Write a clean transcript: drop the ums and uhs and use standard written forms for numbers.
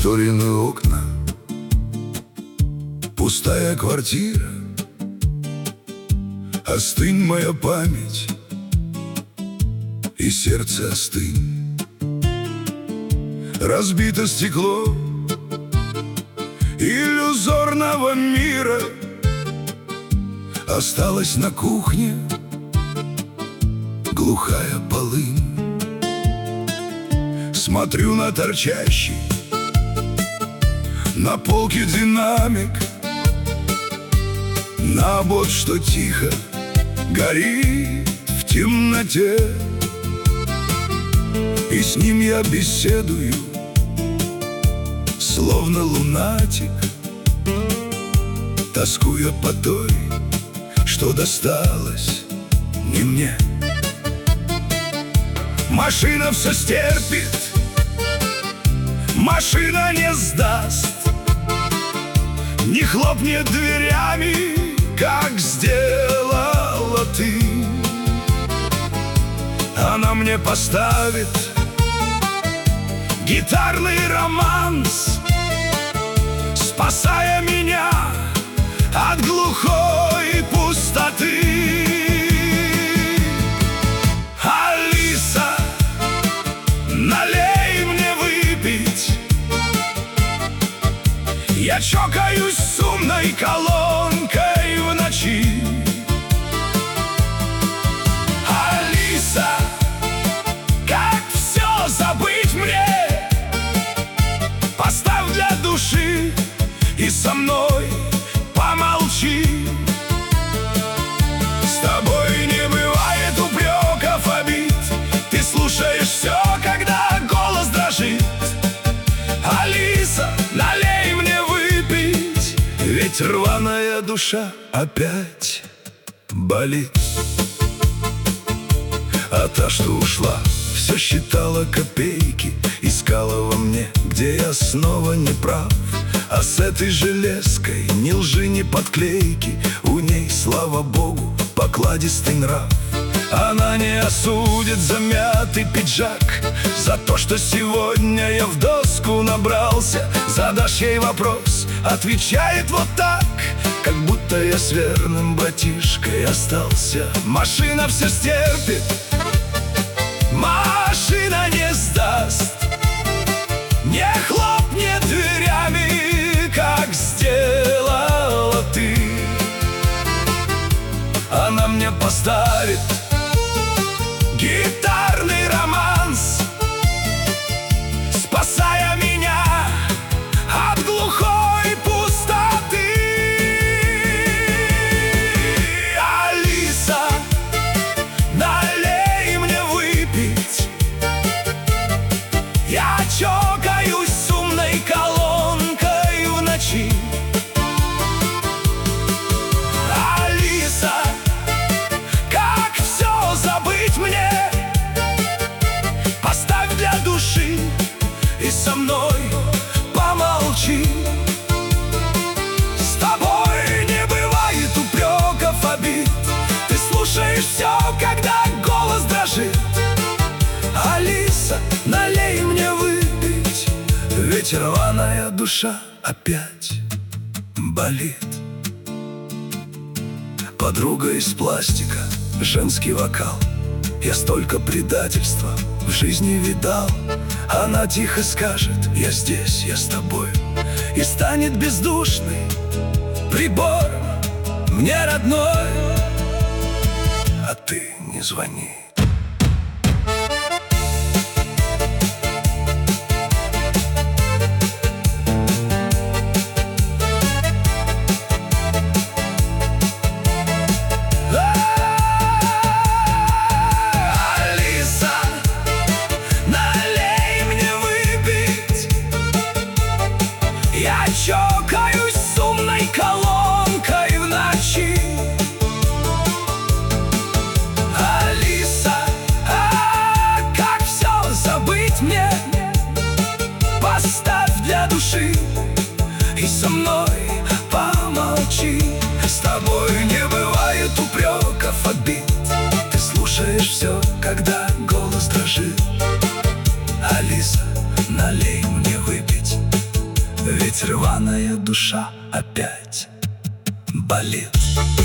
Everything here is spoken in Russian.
Зашторены окна, пустая квартира. Остынь, моя память, и сердце остынь. Разбито стекло иллюзорного мира. Осталась на кухне глухая полынь. Смотрю на торчащий на полке динамик, на бот, что тихо горит в темноте. И с ним я беседую, словно лунатик, тоскуя по той, что досталось не мне. Машина все стерпит, машина не сдаст, не хлопнет дверями, как сделала ты. Она мне поставит гитарный романс, спасая меня от глухой пустоты. Алиса, налей мне выпить. Я чокаюсь с умной колонкой в ночи. Алиса, как все забыть мне? Поставь для души и со мной помолчи. С тобой не бывает упреков, обид. Ты слушаешь все, когда голос дрожит. Алиса, налей мне выпить, ведь рваная душа опять болит. А та, что ушла, все считала копейки, искала во мне, где я снова не прав. А с этой железкой ни лжи, ни подклейки, у ней, слава богу, покладистый нрав. Она не осудит за мятый пиджак, за то, что сегодня я в доску набрался. Задашь ей вопрос, отвечает вот так, как будто я с верным братишкой остался. Машина все стерпит, машина не сдаст, не хлопнет дверями, как сделала ты. Она мне поставит гитарный романс, спасая меня от глухой пустоты. Алиса, налей мне выпить. Я чокаюсь с умной колонкой в ночи. Алиса, как все забыть мне? Поставь для души и со мной помолчи. С тобой не бывает упреков, обид. Ты слушаешь все, когда голос дрожит. Алиса, налей мне выпить, ведь рваная душа опять болит. Подруга из пластика, женский вокал. Я столько предательства в жизни видал. Она тихо скажет: я здесь, я с тобой. И станет бездушный прибор мне родной. А ты не звони. Я чокаюсь с умной колонкой в ночи. Алиса, как все забыть мне? Поставь для души и со мной помолчи. С тобой не бывает упреков, обид. Ты слушаешь все, когда голос дрожит. Алиса, налей мне выпить, рваная душа опять болит.